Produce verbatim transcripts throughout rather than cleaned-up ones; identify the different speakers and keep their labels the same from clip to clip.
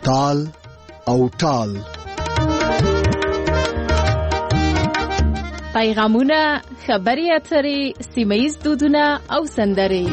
Speaker 1: تال او ټال.
Speaker 2: پیغامونه، خبري اترې، سیمه‌ییز دودونه او سندرې.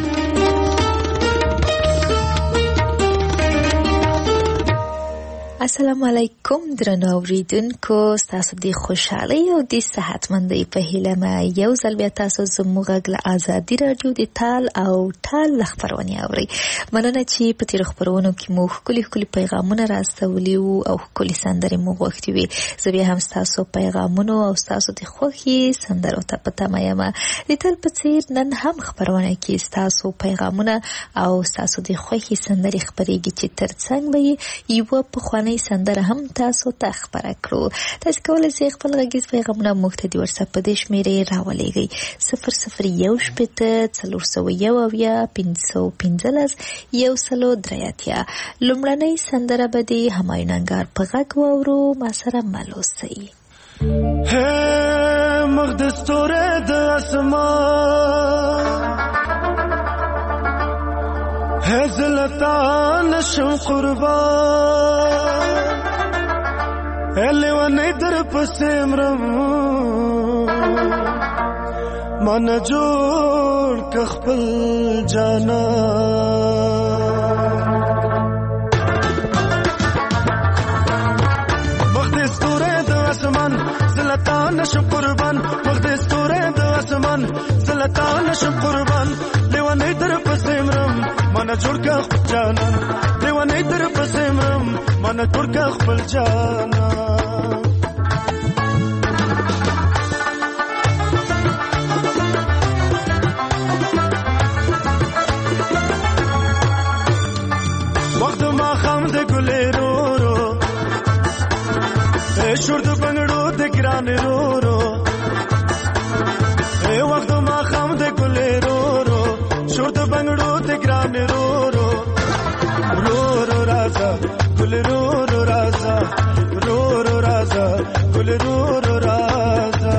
Speaker 3: السلام علیکم درنو اوریدونکو، تاسو د خوشحالۍ او د صحتمندۍ په هیله مې یو ځل بیا تاسو زموږ غږ له ازادي راډیو د تال او ټال خبرونه اورئ. مننه چې په تیر خبرونو کې مو ښکلي ښکلي پیغامونه راستولي وو او ښکلي سندرې مو غوښتې وي. زه بیا هم ستاسو پیغامونو او ستاسو د خوښې سندرو ته په تمه یم. د تل په څیر نن هم خبرونه کې ستاسو پیغامونه او ستاسو د خوښې سندرې خپرېږي چې ترڅنګ به یوه پخوانۍ سندره هم تاسو ته خبره کړو. تاسو کولی شئ خپل غږیز پیغامونه موږ ته د واتساپ په دې شمېرې راولېږئ: صفر صفر یو شپېته څلور سوه یو اویا پنځه سوه پنځلس یو سلو درې اتیا. لومړنۍ سندره به د همایون انګار په غږ واورو. ما سره مل اوسئ.
Speaker 4: هې مخ د ستوري د اسمان، هې زلتا نشم قربان، هې لیونی در پسې مرم، ما نه جوړ که خپل جانان. مخ د ستوري د اسمان، زلتا نشم قربان، مخ د ستوري د اسمان، زلتا نشم قربان، لیونی در پسې مرم، مانا جوړ کا خپل جانان، دیوانه در پسې مرم، مانا جوړ کا خپل جانان. وخت ما خام د ګلې رو رو، اے شور د بنګړو د ګران رو رو، اے وخت ما خام د ګلې رو رو، شور د بنګړو د ګران رو رو، رو رو رازا ګل رو رو رازا، رو رو رازا ګل رو رو رازا.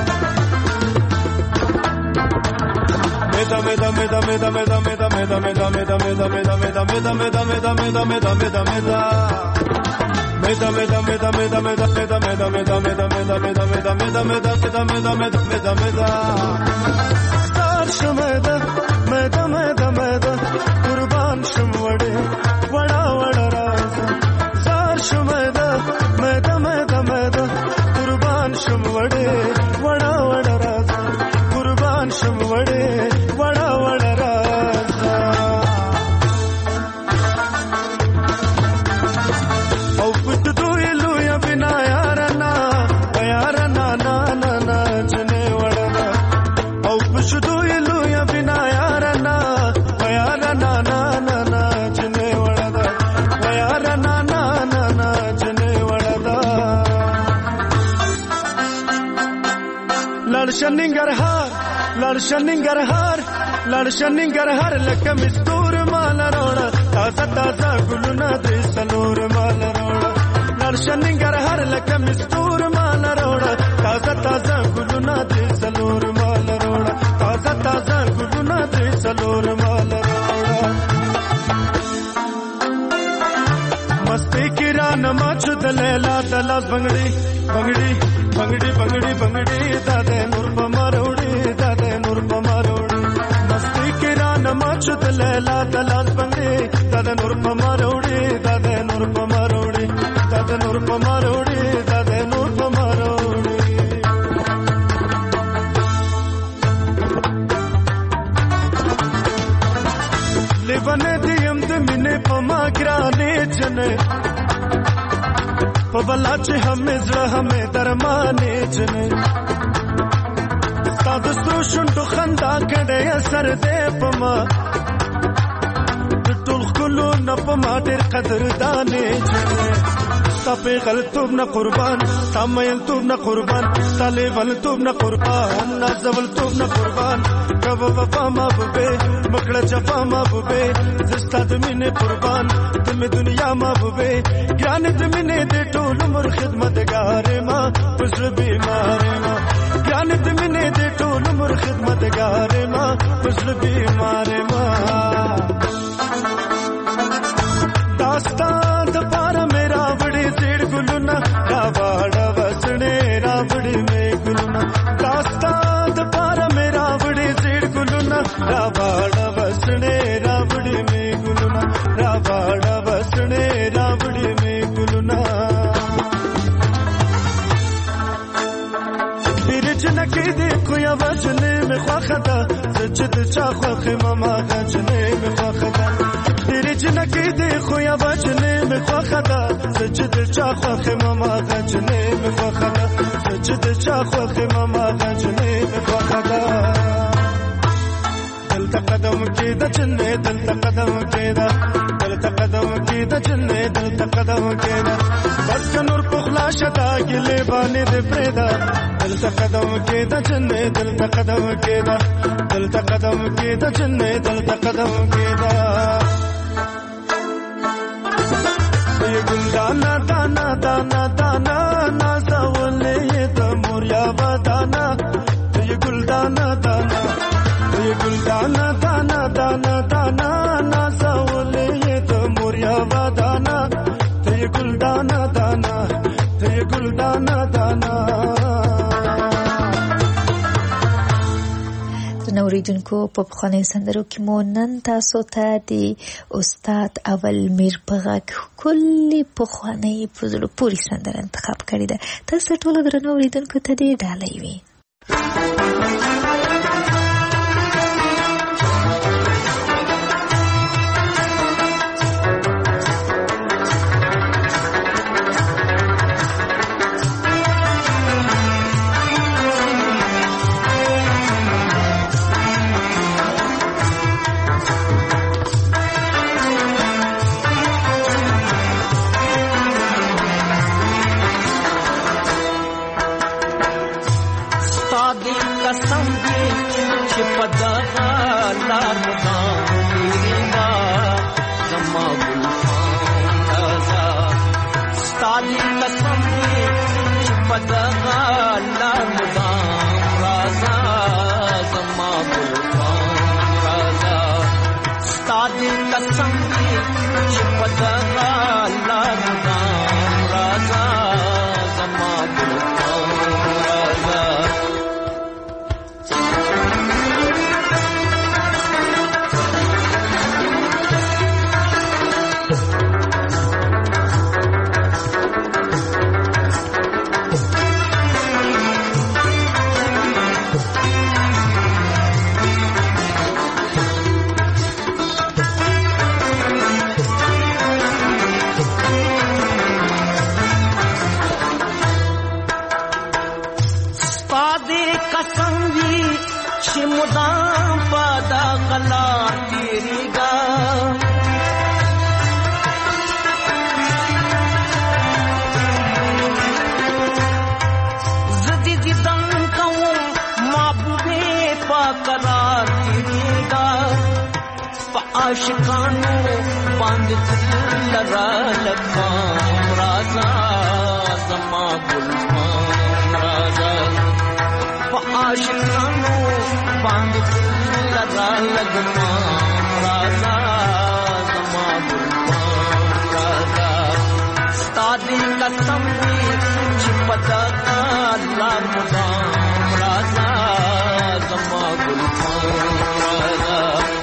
Speaker 4: مدا مدا مدا مدا مدا مدا مدا مدا مدا مدا مدا مدا مدا مدا مدا مدا مدا مدا مدا Meda meda meda meda meda meda meda meda meda meda meda meda meda meda meda meda meda meda star shmeda meda meda meda qurban shmwade wada wada raza star shmeda meda meda meda qurban shmwade wada wada raza qurban shmwade wada wada raza. شننګرهار لړ شننګرهار لړ شننګرهار لکه مستور مال روړه، تازه تازه ګلونه دې سلور مال روړه، لړ شننګرهار لکه مستور مال روړه، تازه تازه ګلونه دې سلور مال روړه، تازه تازه ګلونه دې سلور مال روړه. مستی کې را نماچ د لیلا د لاس بنګړي بنګړي بنګړي بنګړي بنګړي داده نور په ماروړي داده نور په ماروړي. مستی کې را نماچ د لیلا د لاس بنګړي داده نور په ماروړي داده نور په ماروړي داده نور په ماروړي داده نور په ماروړي. لیوانه دیم د مینې په ما ګرانې جنې، په بلا چې همې زړه همې درمانې جنې، ستا د سرو شونډو خندا کړې اثر دې په ما، د ټول ښکلو نه په ما ډېر قدردانې جنې. ستا پیغلتوب نه قربان، ستا میلتوب نه قربان، ستا لیونتوب نه قربان، نازولتوب نه قربان، کوه وفا محبوبې مکړه جفا محبوبې، زه ستا د مینې قربان، د مې دنیا محبوبې، ګرانې د مینې د ټول عمر خدمتګارې ما، په زړه بیمارې ما، ګرانې د مینې د ټول عمر خدمتګارې ما، په زړه بیمارې ما. دا ستا د پاره چا خوخه ماما غجنه می خوخدا ډېر جنکی دی خو یا بچنه می خوخدا سجد چا خوخه ماما غجنه می خوخدا سجد چا خوخه ماما غجنه می خوخدا دلته قدم کېدا جنې دلته قدم کېدا دلته قدم کېدا جنې دلته قدم کېدا بس نور پخلا شتا ګلې باندې دې پرېدا دلته قدم کېدا جنې دلته قدم کېدا دلته قدم کېدا جنې دلته قدم کېدا ای ګل دانا دانا دانا دانا نازولې د موریا بدانا ای ګل دانا دانا ای ګل دانا دانا دانا دانا نازولې د موریا بدانا ای ګل دانا دانا ای ګل دانا دانا
Speaker 3: نوریدونکو په پخوانیو سندرو کې مو نن تاسو ته د استاد اول میر په غږ کلی پخوانی په زړه پورې سندره انتخاب کړې ده. تاسو ټول درنو اوریدونکو ته دې ډالۍ وي.
Speaker 5: आशिकानो बांध लरा लखा राजा जमा गुलमा राजा आशिकानो बांध लरा लगमा राजा जमा गुलमा राजा स्तादी कसम चिपता लामुदा राजा जमा गुलमा राजा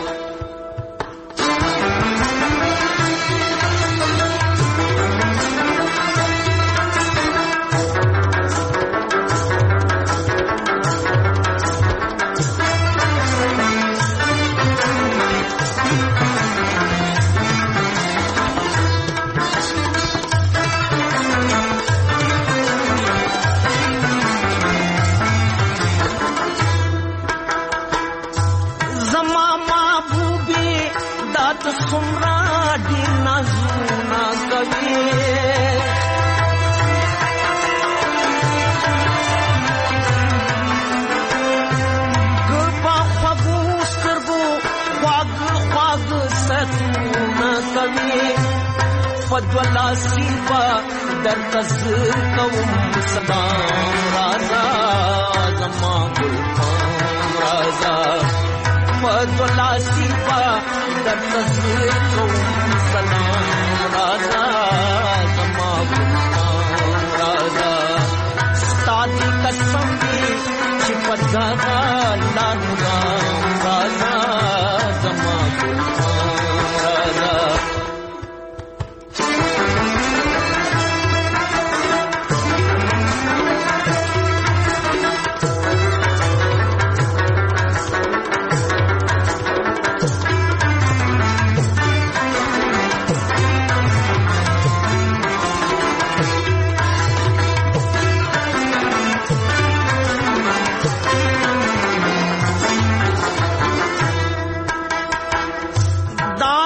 Speaker 5: पद्वला सीवा दर तस्वीर कौम सलाम राजा जमा गुलफाम राजा पद्वला सीवा दर तस्वीर कौम सलाम राजा जमा गुलफाम राजा स्तादी कसम भी चिपता लानुगा राजा जमा गुलफाम राजा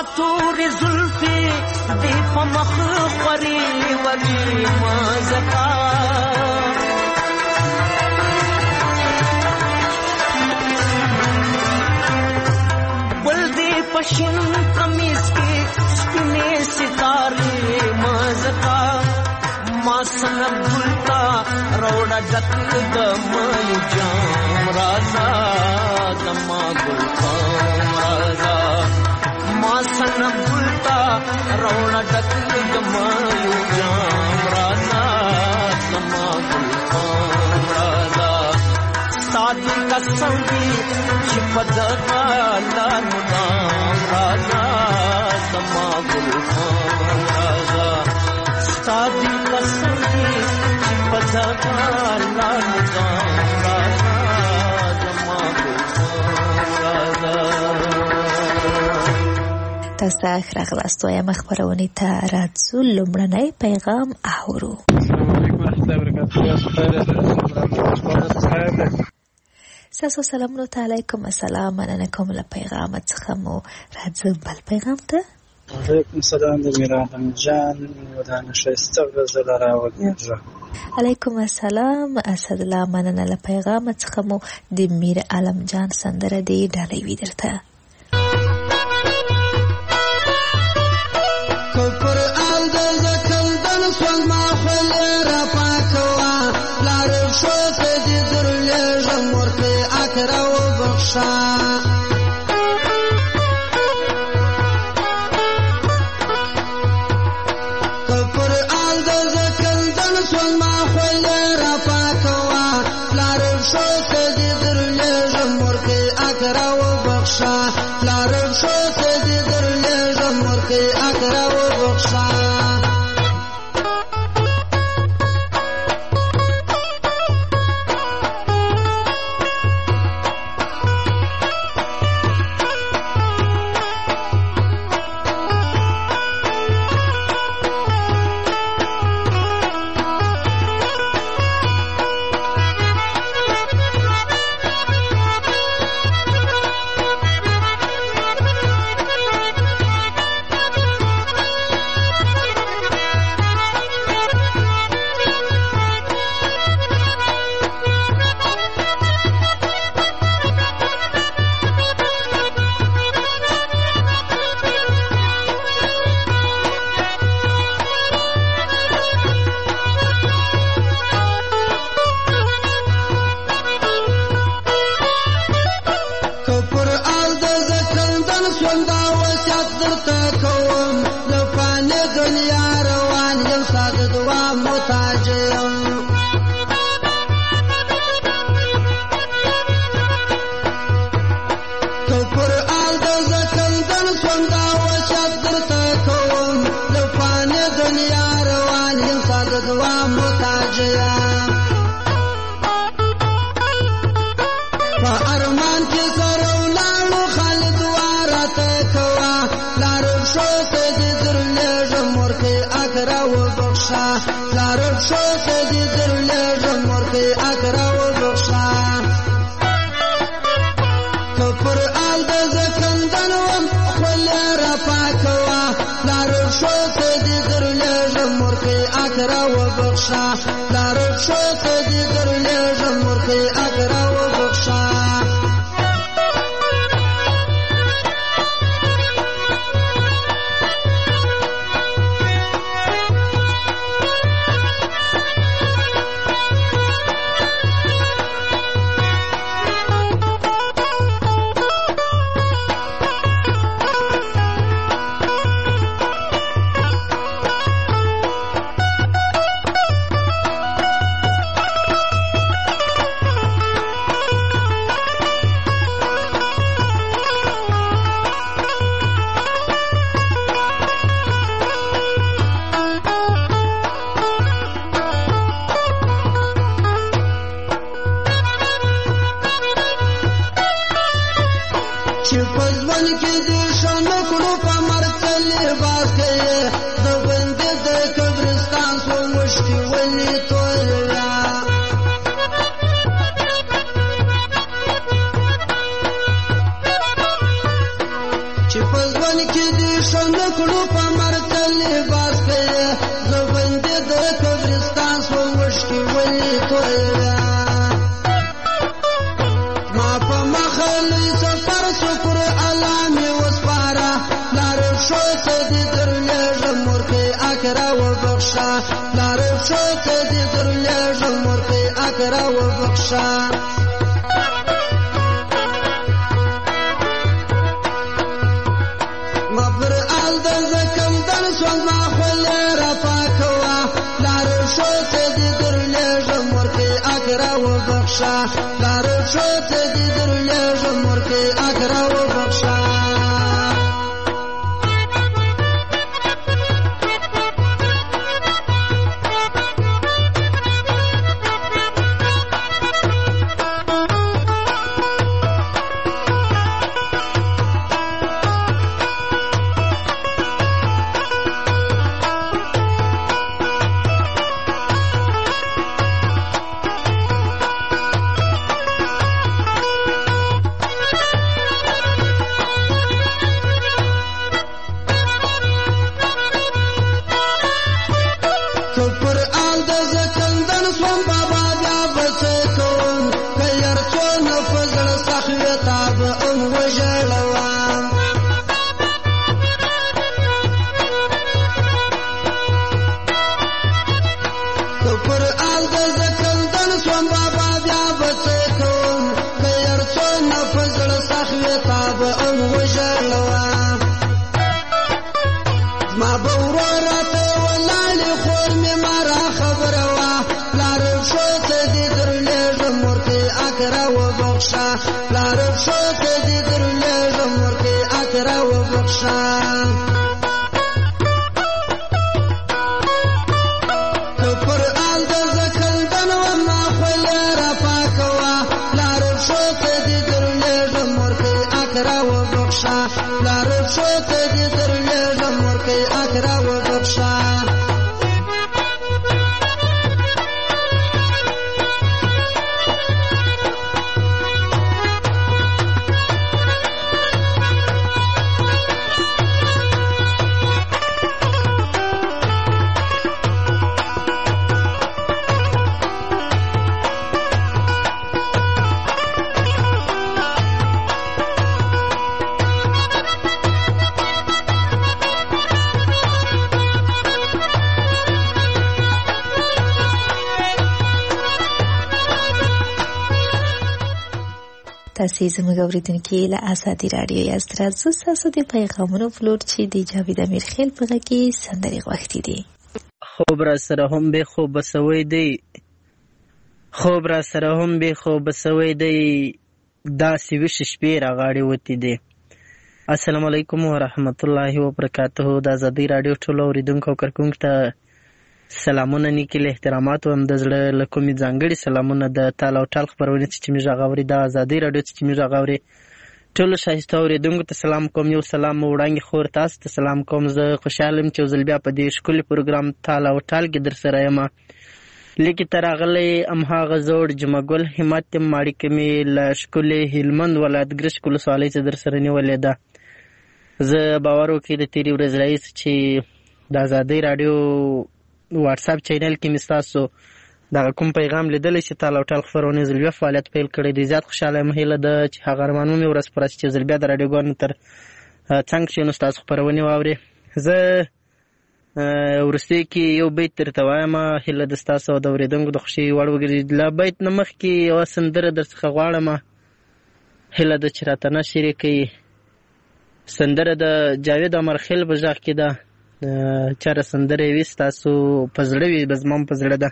Speaker 5: تورې زلفې دې په مخ خورې وږې مازکا ګل دې په شین قمیص کې سپینې ستارې مازکا ما سنگ گلتا روڑا ڈک دمن جام رازا دما گلفام رازا ما سنگ گلتا روڑا ڈک دمن جام رازا دما گلفام رازا سادی قسم دی چپدتا لانگام رازا دما گلفام رازا سادی قسم دی چپتا لانگام رازا دما گلفام رازا.
Speaker 3: تاسو راغلاست وایم خبرونه ته راځو. لومړنی پیغام اورو. ساسو سلام علیکم. السلام علیکم. له پیغام څخه مو راځو بل پیغام ته.
Speaker 6: علیکم السلام د میران جان ودانه شایسته غزل راوړم.
Speaker 3: علیکم السلام اسد الله. مننه له پیغام څخه مو د میر عالم جان سندره دی ډالۍ وی درته.
Speaker 7: کفر آل د زکل دن سول ما خل را پاکوا لار شو سدی درله جمورته اکرا و بخشا کفر آل د زکل دن سول ما خل را پاکوا لار شو سدی درله جمورته اکرا و بخشا لار شو سدی درله جمورته اکرا و بخشا پزون کې دې شند کړو په مرتل لباس کې زبند د قبرستان سو مشکي ولي تویا ما په مخلي سفر شکر علامه وسپارا لار شو ته دې درلې جمهور کې اکرا و بخشا لار شو ته دې درلې جمهور کې اکرا و بخشا لار شو ته دې درلې جمهور کې اګرا و بخشا
Speaker 3: تاسې زموږ اورېدونکي له ازادي راډیو یاست. راځو ستاسو د پیغامونو پلور چې د جاوید امیرخیل په غږ کې سندرې غوښتې دي.
Speaker 8: خوب را سره هم بې خوبه سوی دی، خوب را سره هم بې خوبه سوی دی، داسې ویښې شپې راغاړې وتې دي. السلام علیکم ورحمت الله وبرکاته. د ازادي راډیو ټولو اورېدونکو او کارکوونکو ته سلامونه، نیکې احترامات هم د زړه له کومې ځانګړي سلامونه د تال او ټال خپرونې چې موږ غږ اوري د ازادي راډیو چې موږ غږ اوري ټولو ښایسته اورېدونکو ته سلام کوم. یو سلام وړاندې خور تاسو ته سلام کوم. زه خوشحاله یم چې یو ځل بیا په دې ښکلي پروګرام تال او ټال کې در سره یم. لیکې ته راغلی همهغه زوړ جمعه ګل همت یم. اړیکه مې له ښکلې هلمند ولایت ګرشک ولسوالۍ څخه در سره نیولې ده. زه باور وکړئ د تېرې ورځې راهیسې چې د ازادۍ راډیو واټساپ چینل کې مې ستاسو دغه کوم پیغام لیدلی چې تال او ټال خپرونې ځل بیا فعالیت پیل کړی دی. زیات خوشحاله یم. هیله ده چې هغه ارمانونه مې ورځ په ورځ چې ځل بیا د راډیوګانو تر څنګ شي نو ستاسو خپرونې واورې. زه وروستۍ کې یو بیت درته وایم، هیله ده ستاسو او د اورېدونکو د خوښۍ وړ وګرځي. له بیت نه مخکې یوه سندره در څخه غواړم، هیله ده چې راته نشر یې کوي. سندره د جاوید امیرخیل په غږ کې ده. چېرې سندره یې وي ستاسو په زړه وي، به زما هم په زړه ده.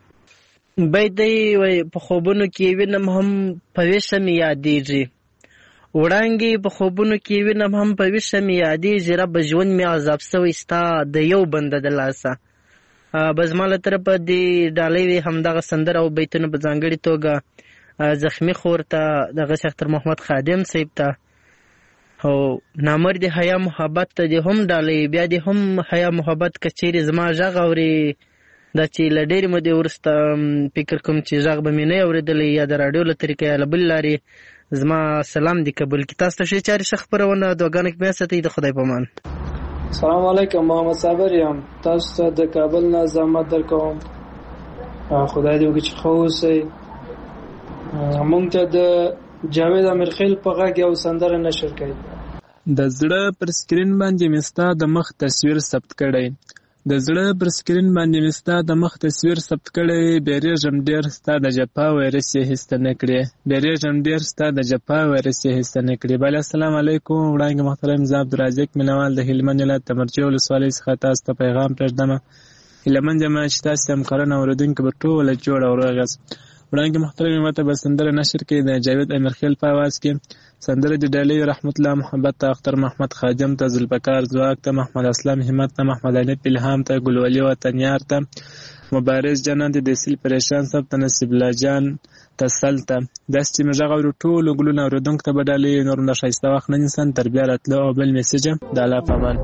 Speaker 8: بیت دی وایي په خوبونو کې وینم هم په ویښه مې یادېږي، وړانګې په خوبونو کې وینم هم په ویښه مې یادېږي، رب ژوند مې عذاب سوی ستا د یو بنده د لاسه. به زما له طرفه دې ډالۍ وي همدغه سندره او بیتونه په ځانګړې توګه زخمي خور ته، دغه اختر محمد خادم صاحب ته، او نامرد حیا محبت ته دې هم ډالۍ. بیا دې هم حیا محبت که چیرې زما غږ اوري، دا چې له ډېرې مودې وروسته فکر کوم چې غږ به مې نه اورېدلی، یا د راډیو له طریقې یا له بلې لارې زما سلام دی قبول کی. تاسو ته ښې چارې ښه خپرونه دعاګانې کې بیا ساتئ. د خدای په امان.
Speaker 6: السلام علیکم، محمد صابر یم. تاسو ته د کابل نه زحمت درکوم. خدای دې وکړي چې ښه اوسئ. موږ ته د جاوید امیرخیل په غږ یو سندره نشر کړئ.
Speaker 9: د زړه پر سکرین باندې مې ستا د مخ تصویر ثبت کړی، د زړه پر سکرین باندې مې ستا د مخ تصویر ثبت کړی. بیریږم ډېر ستا د جفا ویرس یې هېڅ ته نه کړې، بیریږم ډېر ستا د جفا ویرس یې هېڅ ته نه کړې. بله السلام علیکم. وړاندې محترم زه عبدالرازق مینوال د هلمند ولایت د مرجې ولسوالۍ څخه تاسو ته پیغام پرېږدمه. هیلهمند یم چې تاسې همکاران او اورېدونکي به ټوله جوړ او روغ یاست. وړاندې محترم ماته به سندره نشر کړي د جاوید امیرخیل په اواز کې. سندره د ډالۍ رحمت الله محبت ته، اختر محمد خادم ته، ذوالفقار ځواک ته، محمد اسلام همت ته، محمد حنیف الهام ته، ګلولي وطنیار ته، مبارز جنان ته، د سیل پریشان صاحب ته، نصیب الله جان تسل ته. داسې چې موږ غواړو ټولو ګلونه اورېدونکو ته به ډالۍ نور هم د ښایسته وخت نه نیسم. تر بیا راتلو او بل میسج د الله په امان.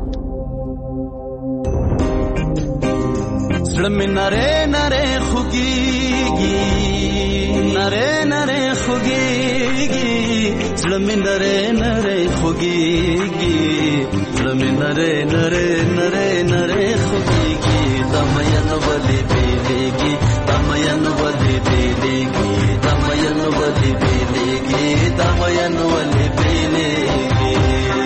Speaker 5: زړه مې نری نری خوږېږي، نری نری خوږېږي، زړه مې نری نری خوږېږي، زړه مې نری نری نری نری خوږېږي. دا مین ولې بېلېږي، دا مین ولې بېلېږي، دا مین ولې بېلېږي، دا مین ولې بېلېږي.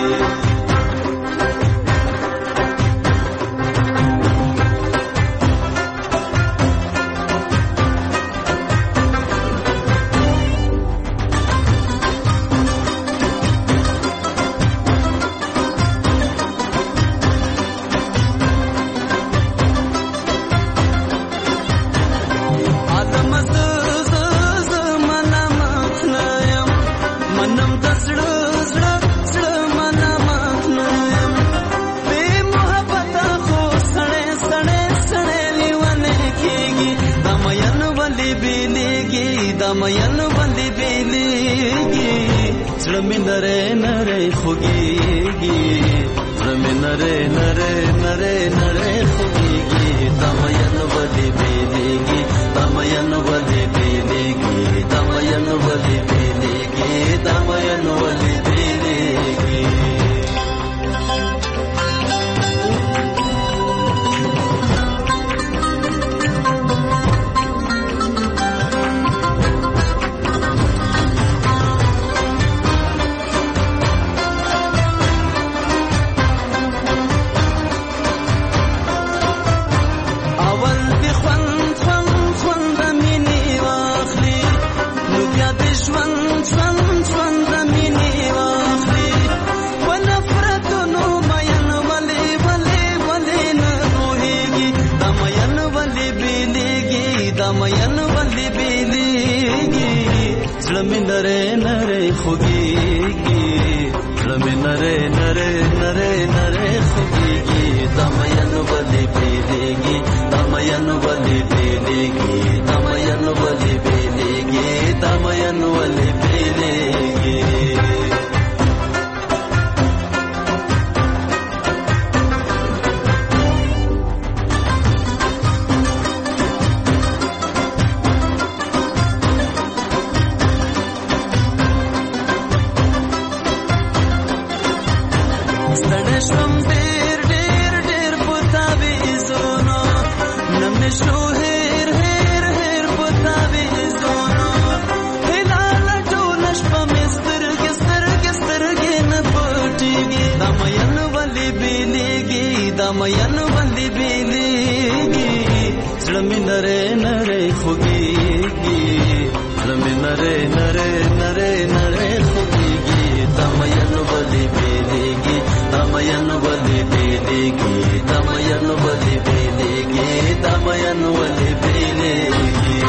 Speaker 5: مین باندې بیلېږي، زړه مې نری نری خوږېږي، زړه مې نری نری نری نری خوږېږي. دا مین باندې بیلېږي، دا مین باندې بیلېږي، دا مین باندې بیلېږي، دا مین باندې بیلېږي. زړه مې نری نری خوږېږي، زړه مې نری نری نری نری خوږېږي. دا مین ولې بېلېږي، دا مین ولې بېلېږي، دا مین ولې بېلېږي، دا مین ولې بېلېږي. مین باندې بیلېږي، زړه مې نری نری خوږېږي، زړه مې نری نری نری نری خوږېږي. دا مین باندې بیلېږي، دا مین باندې بیلېږي، دا مین باندې بیلېږي، دا مین باندې بیلېږي.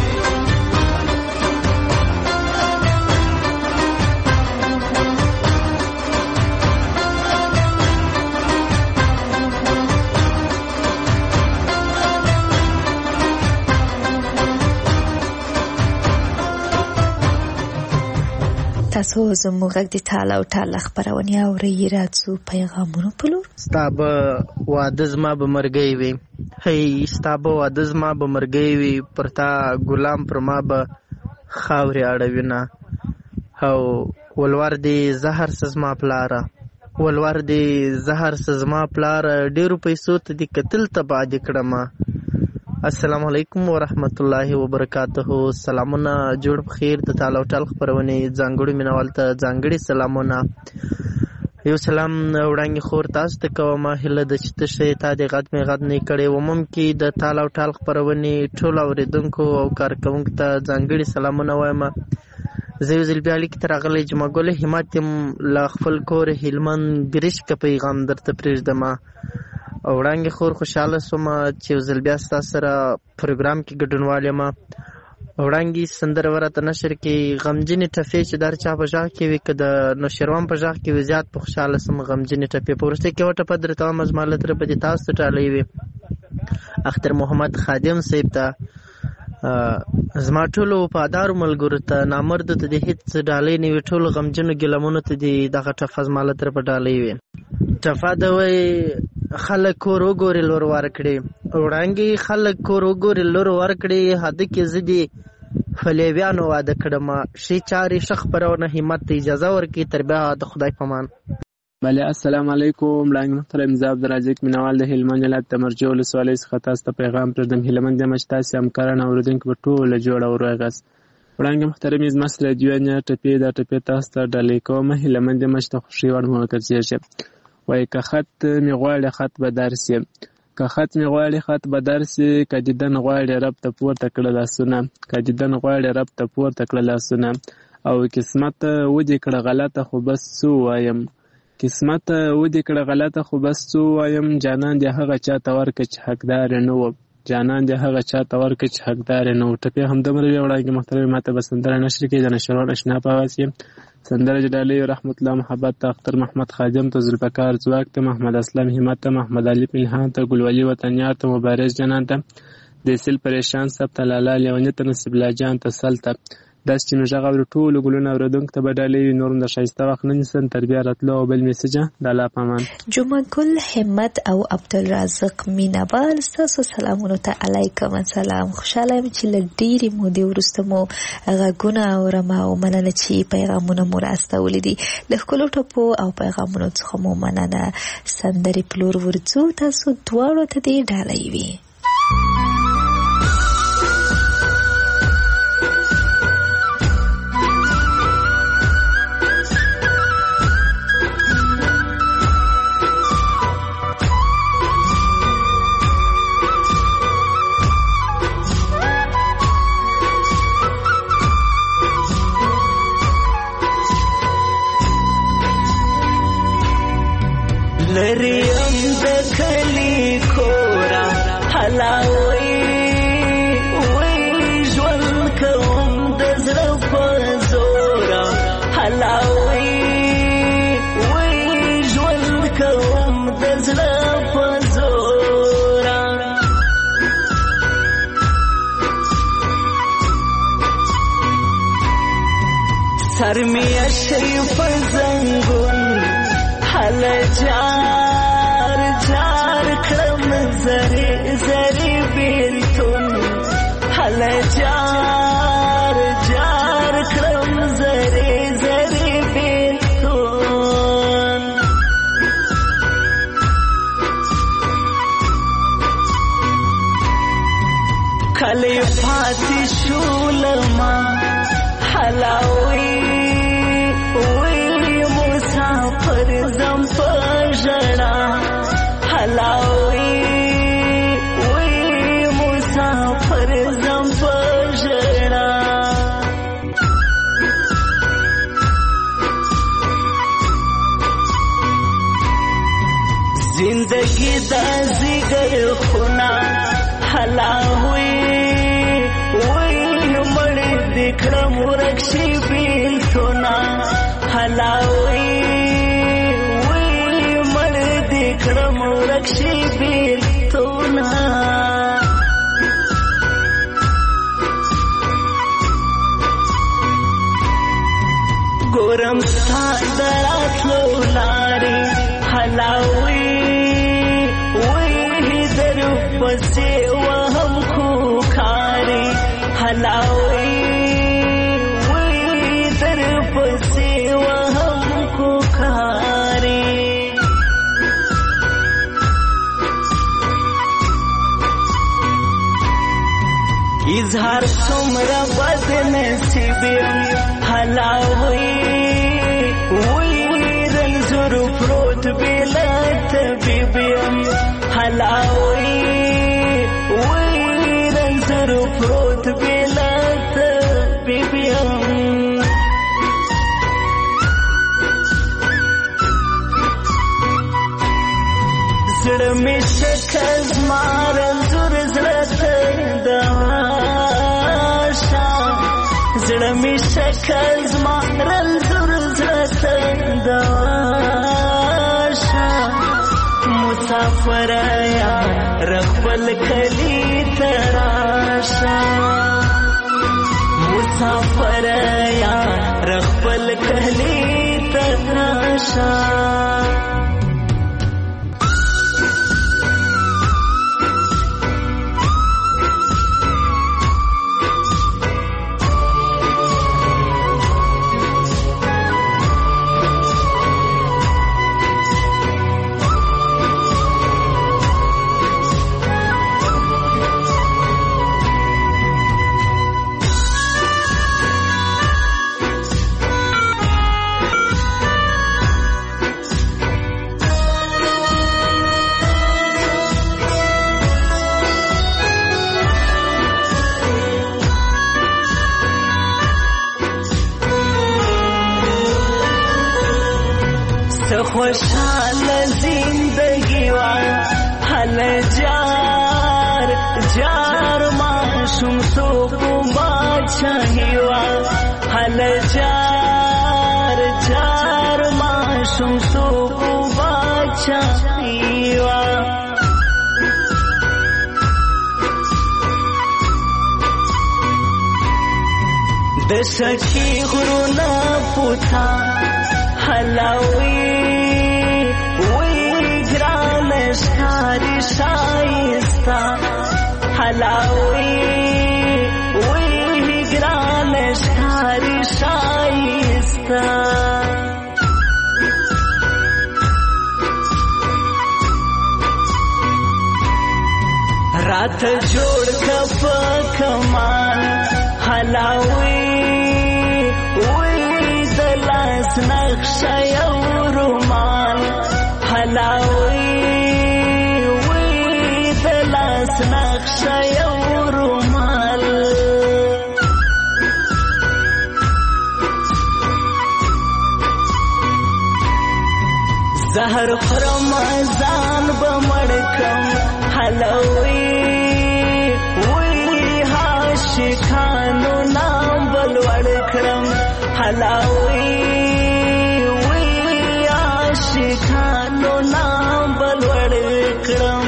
Speaker 3: تاسو زموږ غږ د ټال او ټال خپرونې اورئ. راځو پیغامونو په لور.
Speaker 8: ستا به واده زما به مرګی وي، هی ستا به واده زما به مرګی وي، پر تا ګلام پر ما به خاورې اړوینه، او ولور دې زهر سزما پلاره ولور دې زهر سزما پلاره ډیرو پیسو ته دې قتل تباه دې کړمه. السلام علیکم ورحمت الله وبرکاته. سلامونه جوړ بخیر. د تال او ټال خپرونې ځانګړو مینوال ته ځانګړي سلامونه. یو سلام وړاندې خور تاسو ته کوم. هیله ده چې ته ښه تا دې غږ مې غږ نه کړی ومم کې د تال او ټال خپرونې ټول اوریدونکو او کارکوونکو ته ځانګړي سلامونه وایم. زه یو ځل بیا لیکې ته راغلی جمعه ګل همت یم له خپل کور هلمند ګرشکه پیغام درته پرېږدمه. او وړاندې خور خوشحاله شومه چې یو ځل بیا ستا سره پروګرام کې ګډونوال یم. وړاندې سندره ورته نشر کې غمجنې ټپې چې د هر چا په غږ کې وي که د نوشیروان په غږ کې وي زیات په خوشحاله شم. غمجنې ټپې په وروستۍ کې یوه ټپه درته وایم زما له طرفه دې تاسو ته ډالۍ وي. اختر محمد خادم صاحب ته زما ټولو وفادارو ملګرو ته نامردو ته دې هېڅ ډالۍ نه وي. ټولو غمجنو ګیلمونو ته دې دغه ټپه زما له طرفه ډالۍ وي. ټپه ده وایي خلک کور وګورې لور ورکړې. وړاندې خلک کور وګورې لور ورکړې هده کې زه دې فلیویانو واده کړم. ښې چارې ښه خپرونه همت ته اجازه ورکړي. تر بیا د خدای په امان.
Speaker 9: بله السلام علیکم. وړاندې محترم زه عبدالرزاق مینوال د هلمند ولایت د مرجع ولسوالۍ څخه تاسو ته پیغام پرېږدم. هلمند یم چې تاسې همکاران او اورېدونکي به ټوله جوړ او روغ یاست. وړاندې محترم زما سره دوینه ټپې دا ټپې تاسو ته ډالۍ کوم. هلمند یم چې د خوښۍ وړ مو وګرځېږي. وایي که خط مې غواړي خط به درسي که خط مې غواړي خط به درسي که دیدن غواړي رب ته پورته کړه لاسونه که دیدن غواړي رب ته پورته کړه لاسونه. او قسمت ودې کړه غلطه خو بس څه ووایم قسمت ودې کړه غلطه خو بس څه ووایم. جانان دې هغه چا ته ورکړه چې حقدار یې نه و جانان دې هغه چا ته ورکړه چې حقدار یې نه و. ټپې همدومره وي. وړاندې محترم ما ته به سندره نشر کړي د نشروان اشنا په اواز کې سندره چې ډالۍ رحمت الله محبت ته اختر محمد خادم ته ذوالفقار ځواک ته محمد اسلم همت ته محمد علي پنهان ته ګلولي وطنیار ته مبارز جنان ته د سل پریشان سب ته لالا لیونی ته نصیب الله جان ته سل ته داسې چې مې غږ اوري ټولو ګلونه اورېدونکو ته به ډالۍ وي. نور هم د ښایسته وخت نه نیسم تر بیا راتلو او بل میسجه د الله په امان.
Speaker 3: جمعه ګل همت او عبدالرزاق مینوال ستاسو سلامونو ته علیکم السلام. خوشحاله یم چې له ډېرې مودې وروسته مو غږونه اورم او مننه چې پیغامونه مو راستولي دي. له ښکلو ټپو او پیغامونو څخه مو مننه. سندرې پلور ورځو تاسو دواړو ته دې ډالۍ وي.
Speaker 10: لریم د کلی کورا حلاوی وی ژوند کوم د زړه په زورا حلاوی وی ژوند کوم د زړه په زورا سر می شریف زنګون حل جار جار کړم زری زری بیلتون حل جار جار کړم زری زری بیلتون کلی پاتې شولما حلاوی مسافر زم پژړا حلاوی وی مسافر زم پژړا زندگی د زیګر خنا حلاوی وی مړ دکړم ورکشي بیل سونا حلاوی وی مړ دکړم ورکشي بیل سونا ګورم سادراتلو لاري حلاوی وی در پسې وهم خو کاری حلاوی وی در پسې زهر څومره بد نصیب یم حلاوي وی رنځور پروت بلا طبیب یم حلاوي وی رنځور پروت بلا طبیب یم زړه مې شکل زما رنځور زړه ته زړه می شکل زما رنځور زړه ته داشا مسافر یا رخبل کلی تراشا مسافر یا رخبل کلی تراشا خوشحال زندگی وا حل جار جار معشوم سوکو باچاہی وا حل جار جار معشوم سوکو باچاہی وا دشکی غرونا پوتا حلاوی شکاری شایستا حلاوی وی گران شکاری شایستا رات جوڑ کپ کمان حلاوی وی دلاس نقش یو رومان حلاوی نقش یو رومال زهر رمضان بمړکم حلوي وی عاشقانو نام بل وړکم حلوي وی عاشقانو نام بل وړکم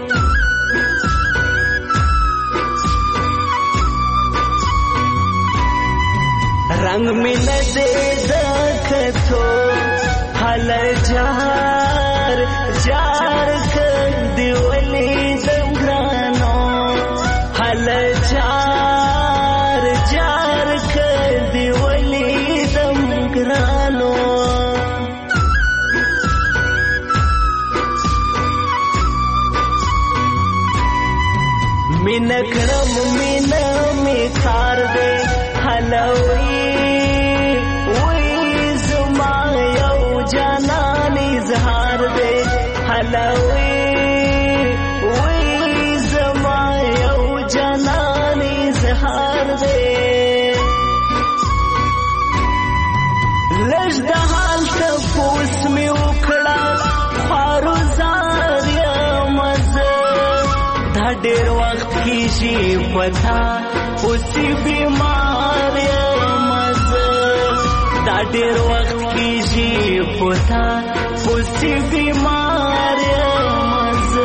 Speaker 10: रंग में न दे दखतो हल जार जार कर दिवली दंग्रानो हल जार जार कर दिवली दंग्रानो मिन करम मिन में खार दे हलवी حلوي وي زما یو جناني زهار دې لږ د حال تپوس مې وکړه خارو زار یم زه دا ډېر وخت کېږي پتا اوسې بیمار یم زه دا ډېر وخت کېږي پتا اوسې بیمار یم زه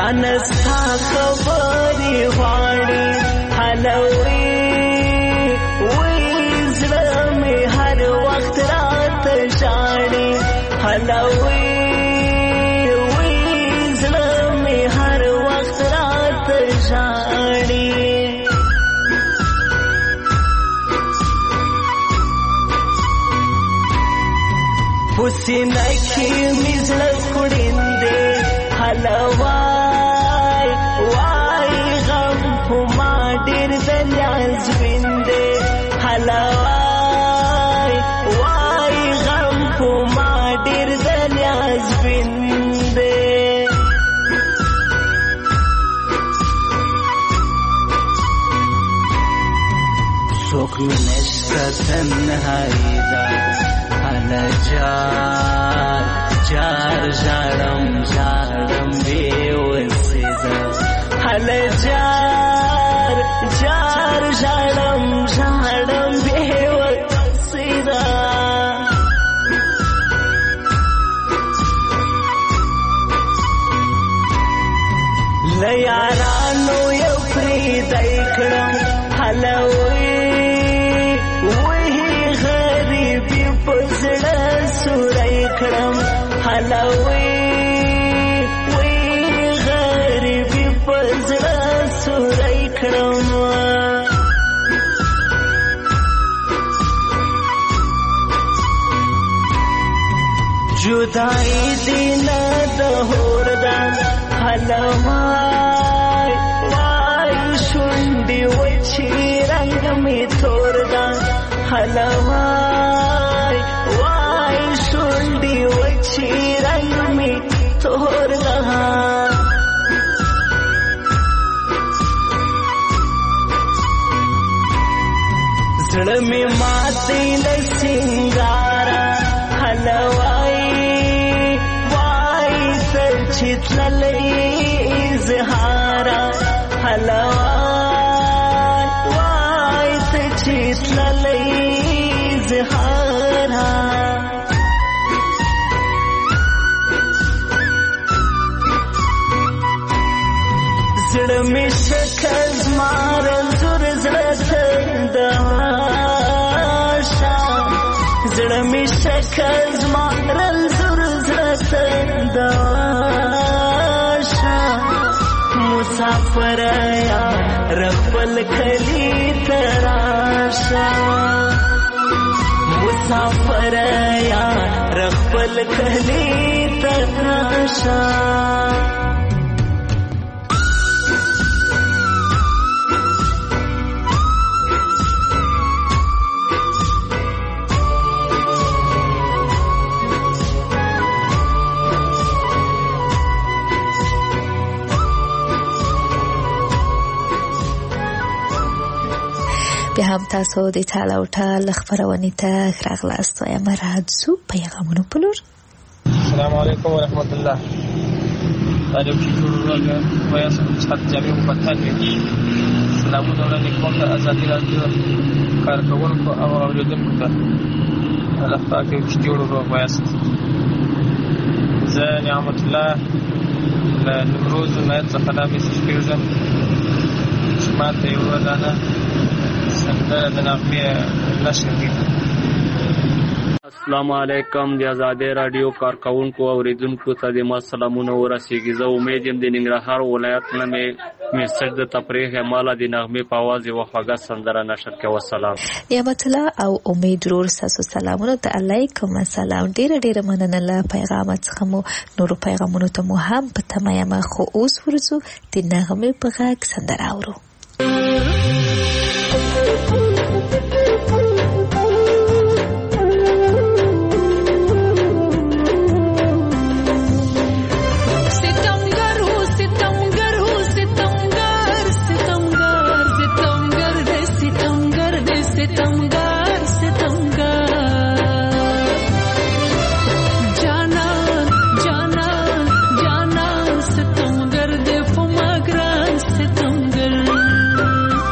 Speaker 10: رانستا خبرې غواړي حلوي وی زړه مې هر وخت راته ژاړي حلوي وی زړه مې هر وخت راته ژاړي حسینه کې مې زړه خوړندې حلوای وای غم په ما ډېر د نیاز ویندې حلوای وای غم په ما ډېر د نیاز ویندې څوک مې نشته تنهایي ده هله جار جار ژاړم ژاړم بې وسې ده هله جار جار ژاړم ژاړم بې وسې ده له یارانو یو پرېږدی کړم هله وی وی غریبي په زړه سوری کړم حلوي وی غریبي په زړه سوری کړم جدائی دینا د هور ده حلوای وای شونډې وچې رنګ مې تور ده حلوای وای شونډې وچې رنګ مې تور ده زړه مې ماتې له سینګاره حلوای وای سر چې تللی اظهاره حلوای وای سر چې تللی اظهاره زړه مې شکه زما رنځور زړه تنده زړه مې شکه زما رنځور زړه تنده مسافر یار خپل کلی ته راشه مسافر یار خپل کلی ته راشه
Speaker 3: بیا هم تاسو د ټال او ټال خپرونې ته راغلاست وایم راځو پیغامونو په لور.
Speaker 9: السلام علیکم ورحمت الله. دا یو چې ټول وایي چې جامع مبتل وي. سلامونه وړاندې کوم د ازادي راډیو کارکونکو او اوریدونکو ته. الله پاک یو چې جوړ وایاست. زه نعمت الله له نمروز ولایت څخه دا میسج کېږم چې ما ته یوه دانه سندره د نغمې نشر کړي.
Speaker 11: السلام علیکم د ازادي راډیو کارکونکو او اوریدونکو ته د ما سلامونه ورسیږي. زه امید یم د ننګرهار ولایت نه مې میسج د تفریح مالا د نغمې په اواز یوه خوږه سندره نشر کړه. وسلام.
Speaker 3: نعمت الله او امید ورور ستاسو سلامونه ته علیکم السلام. ډیره ډیره مننه له پیغام څخه مو نورو پیغامونو ته مو هم په تمه یم. خو اوس ورځو د نغمې په غږ سندره اورو.
Speaker 12: ستمګر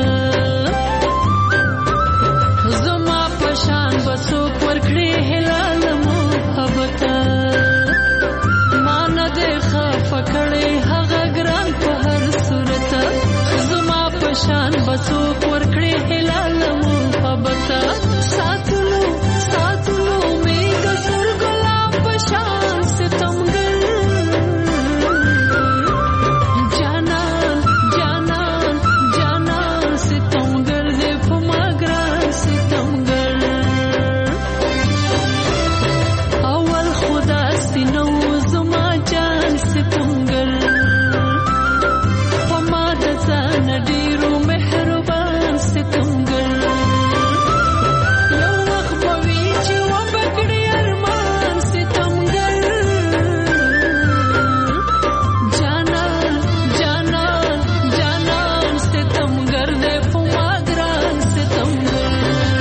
Speaker 12: زما پشان بسوک ورکړي هلال محبت ما نه ده خفکړي هغه ګران په هر صورت زما پشان بسوک ورکړي هلال محبت ساتلو ساتلو می د سر ګلاب پشان ستمګر جانان جانان جانان ستمګر دې په ماګران ستمګر اول خدا سينو زما جان ستمګر په ما د ځان ډیرو مهربان ستمګر یو وخت به وي چې وبکړي ارمان ستمګر جانان جانان جانان ستمګر دې په ما ګران ستمګر.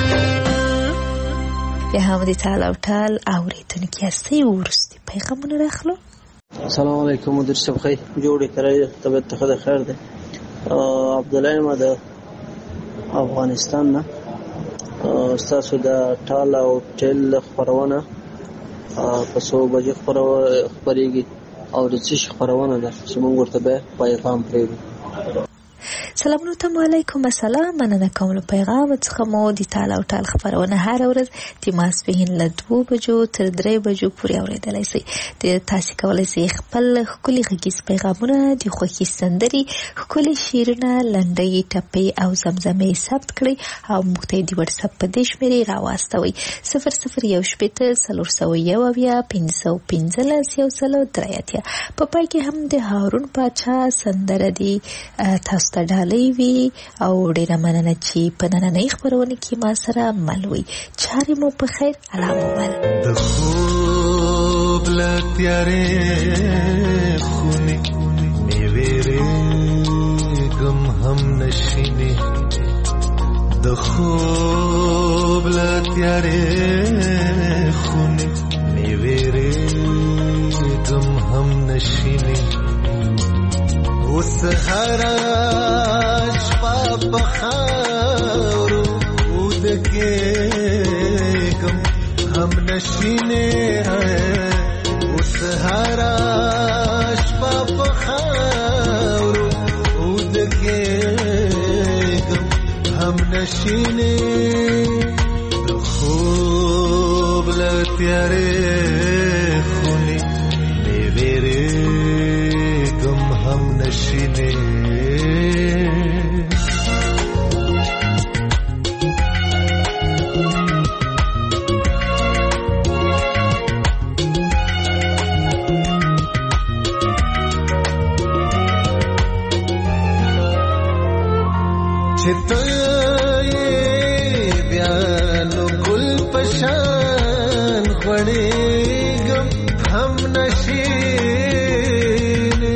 Speaker 3: بیا هم د ټال او ټال اورېدونکي هستئ وروستي پیغامونه راخلو.
Speaker 13: السلام علیکم مدیر صاحب خیر جوړې کرای طبیعت ته خدای خیر دی. عبدالله ما د افغانستان نه ستاسو د ټال او ټل خپرونه په څو بجې خپرېږي او د څه شي خپرونه ده چې موږ ورته به پیغام پرېږدو.
Speaker 3: سلامونه ته علیکم السلام مننه کوم له پیغام څخه مو د ټال او ټال خبرونه هر ورځ د ماسپښین له دوه بجو تر درې بجو پورې اورېدلی شئ. د تاسو کولی شئ خپل ښکلي غږیز پیغامونه د خوښي سندرې ښکلي شعرونه لنډۍ ټپې او زمزمې ثبت کړئ او موږ ته یې د وټساپ په دې شمېرې راواستوئ صفر صفر یو شپېته څلور سوه یو اویا پنځه سوه پنځلس یو سل او درې اتیا. په پای کې هم د هارون پاچا سندره دی تاسو ته ډالۍ وي او ډېره مننه چې په نننۍ خپرونه کې ما سره مل وئ. چارې مو په خیر الله مو مل.
Speaker 4: د خوب له تیارې خونې مې وېرېږم هم نشینې د خوب له تیارې خونې مې وېرېږم هم نشینې اوس هره شپه په خاورو ودکېږم هم نشینې اوس هره شپه په خاورو ودکېږم هم نشینې د خوب له تیارې خونې مې وېرېږم هم نشینې چې ته یې بیا نو ګل په شان غوړېږم هم نشینې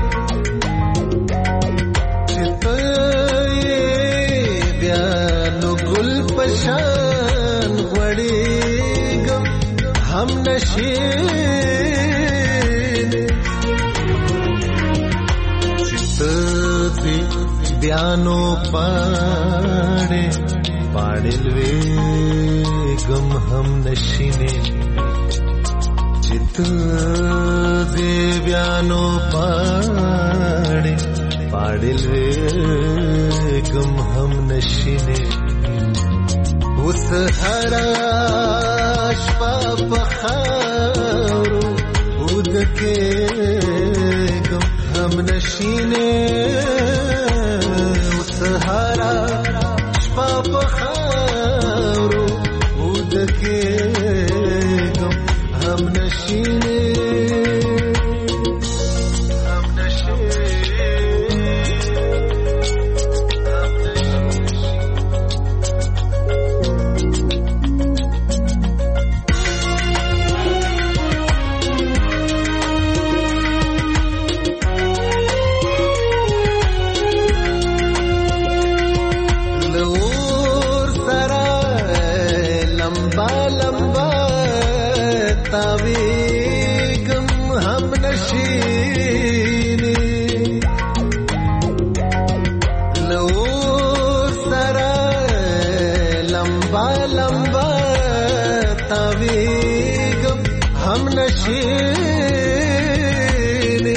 Speaker 4: چې ته یې بیا نو ګل په شان غوړېږم هم نشینې چې ته بیانو پاڑے پاڑے لویگم ہم نشینے چت دے بیانو پاڑے پاڑے لویگم ہم نشینے اس ہراش پاپ خارو ادکے گم ہم نشینے سهارا شپه په خاورو ودکېږم هم نشینې هم نشینې هم نشینې
Speaker 14: نشینې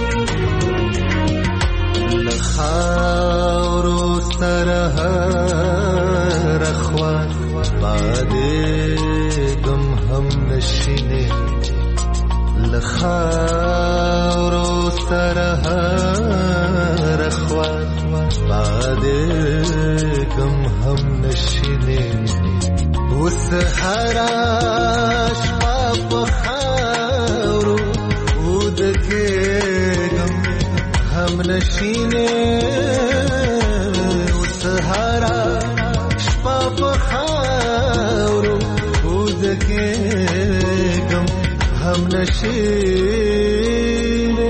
Speaker 14: له خاورو سره هره خوا بادېږم هم نشینې له خاورو سره هره خوا بادېږم هم نشینې اوس هره شپه په خاورو ودکېږم هم نشینې اوس هره شپه په خاورو ودکېږم هم نشینې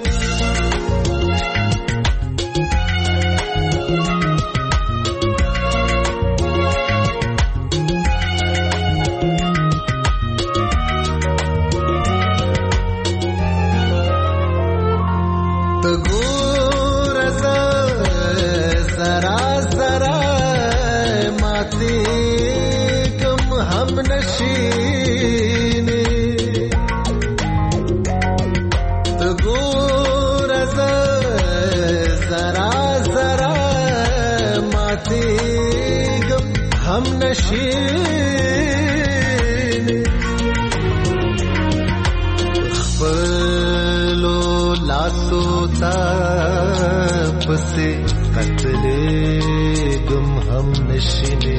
Speaker 14: هم نشینې خپلو لاسو ته پسې قتلېږم هم نشینې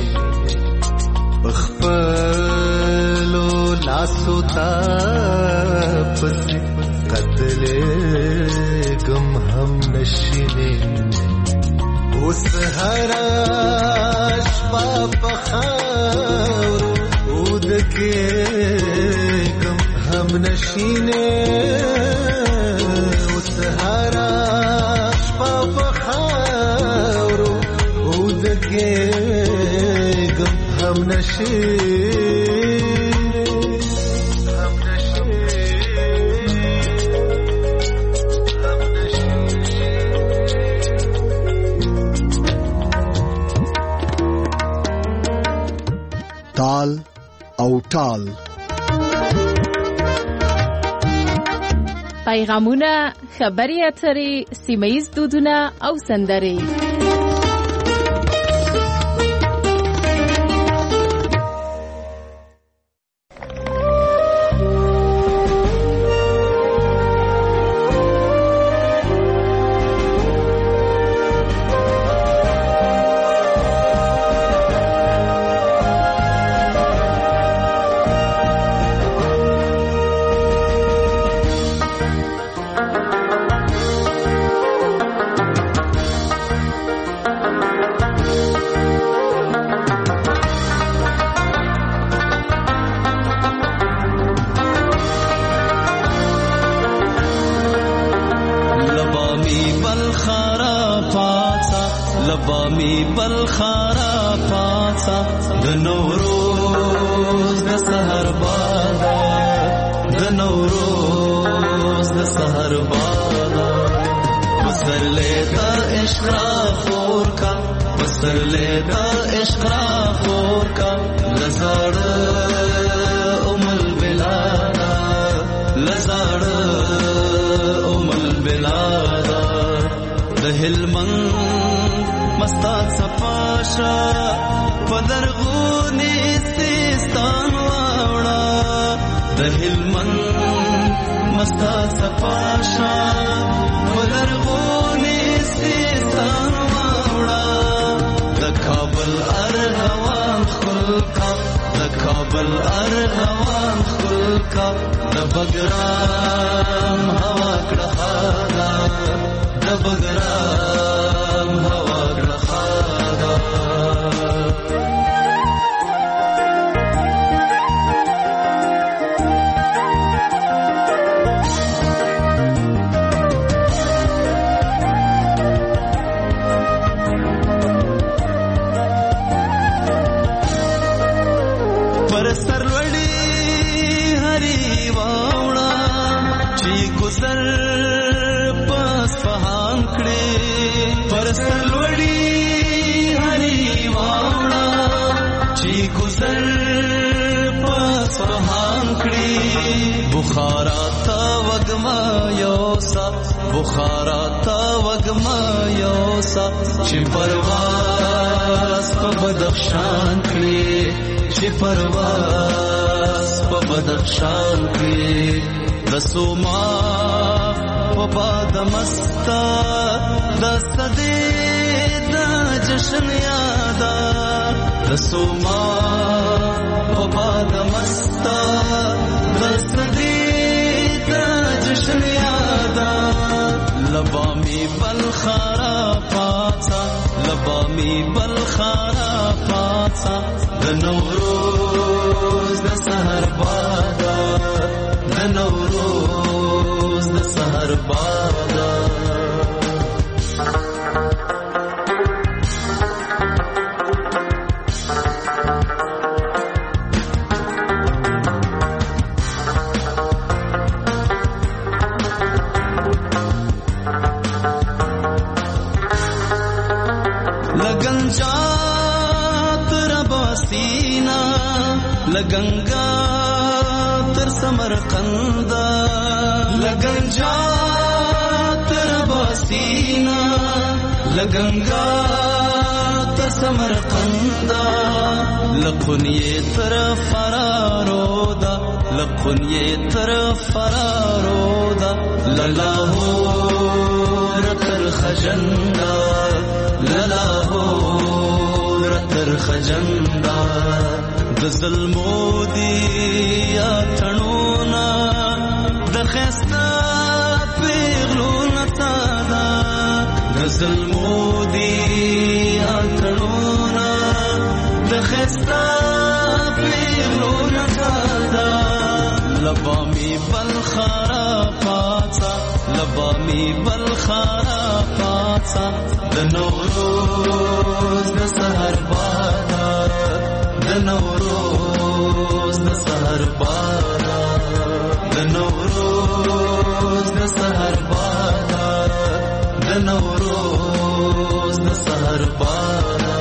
Speaker 14: خپلو لاسو ته پسې قتلېږم هم نشینې اوس هره شپه په خاورو ودکېږم هم نشینې اوس هره شپه په خاورو ودکېږم هم نشینې
Speaker 1: تال او ټال
Speaker 2: پیغامونه، خبري اترې، سیمه‌ییز دودونه او سندرې.
Speaker 5: لبامی بلخارا پاڅه د نوروز د سحر بادا د نوروز د سحر بادا پسرلې د عشق خور کا پسرلې د عشق خور کا لزړ ام البلاد لزړ ام البلاد د هلمند مستات صفاشا پدرغونی سیستان واوڑا د هلمند مستات صفاشا پدرغونی سیستان واوڑا د کابل ارغوان خلقا د کابل ارغوان خلقا د بګرام هوا کړه د بګرام هوا गुजर पास पहान खड़े पर सलवड़ بخارا تا وګما یوسا چې پرواز په بدخشان کې چې پرواز په بدخشان کې رسوما په باد مستا د صدې د جشن یادا رسوما په باد مستا د صدې د جشن یادا لبامی بلخارا پاتا لبامی بلخارا پاتا د نوروز د سحر بادا د نوروز د سحر بادا لگنگا تر سمرقند لگنجا تر باسینا لگنگا تر سمرقند لقنیه تر فرارودا لقنیه تر فرارودا للاهور تر خجندا للاهور تر خجندا د ظلمو دی یا تڼونا د خستا پیغلو نتادا د ظلمو دی یا تڼونا د خستا پیغلو نتادا لبامی بلخارا پاتا لبامی بلخارا پاتا د نوروز د سحر بادا د نوروز د سحر بادا د نوروز د سحر بادا د نوروز د سحر بادا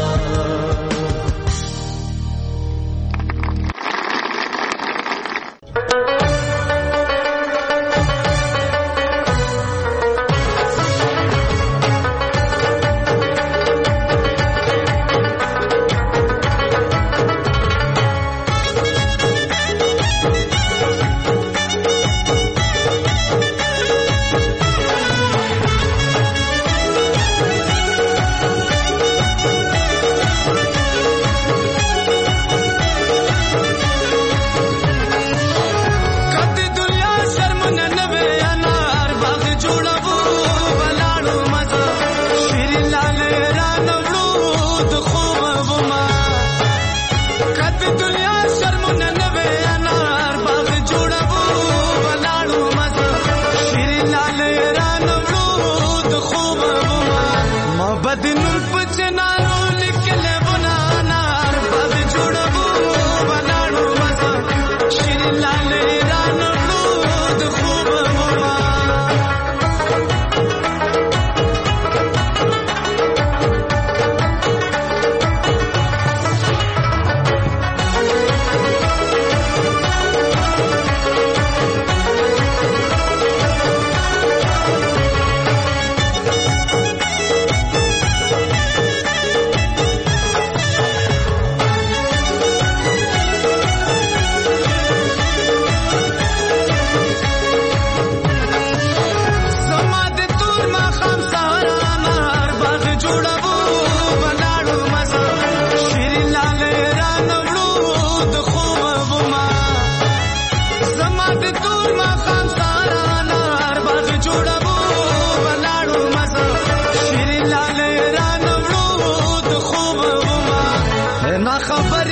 Speaker 5: خبر